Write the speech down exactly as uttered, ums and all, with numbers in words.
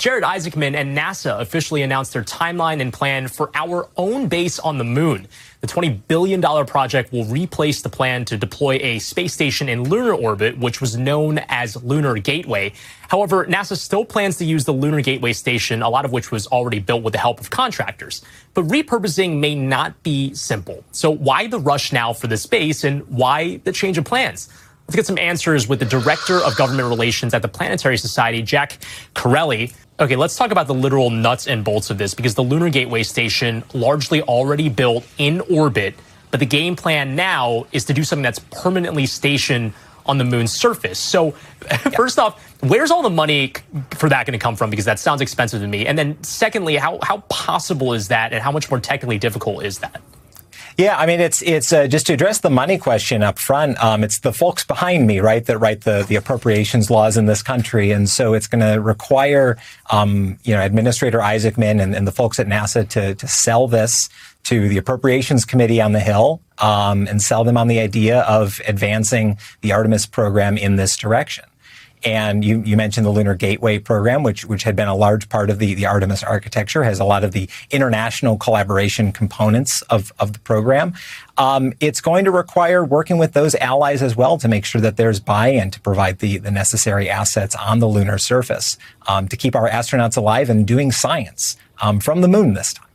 Jared Isaacman and NASA officially announced their timeline and plan for our own base on the moon. The twenty billion dollars project will replace the plan to deploy a space station in lunar orbit, which was known as Lunar Gateway. However, NASA still plans to use the Lunar Gateway station, a lot of which was already built with the help of contractors. But repurposing may not be simple. So why the rush now for this base, and why the change of plans? Let's get some answers with the Director of Government Relations at the Planetary Society, Jack Corelli. Okay, let's talk about the literal nuts and bolts of this, because the Lunar Gateway station largely already built in orbit, but the game plan now is to do something that's permanently stationed on the moon's surface. So yeah. First off, where's all the money for that going to come from? Because that sounds expensive to me. And then secondly, how, how possible is that, and how much more technically difficult is that? Yeah, I mean, it's it's uh, just to address the money question up front. Um, it's the folks behind me, right, that write the the appropriations laws in this country, and so it's going to require, um, you know, Administrator Isaacman and, and the folks at NASA to to sell this to the Appropriations Committee on the Hill, um, and sell them on the idea of advancing the Artemis program in this direction. And you, you mentioned the Lunar Gateway program, which which had been a large part of the, the Artemis architecture, has a lot of the international collaboration components of, of the program. Um, it's going to require working with those allies as well to make sure that there's buy-in to provide the, the necessary assets on the lunar surface, um, to keep our astronauts alive and doing science um, from the moon this time.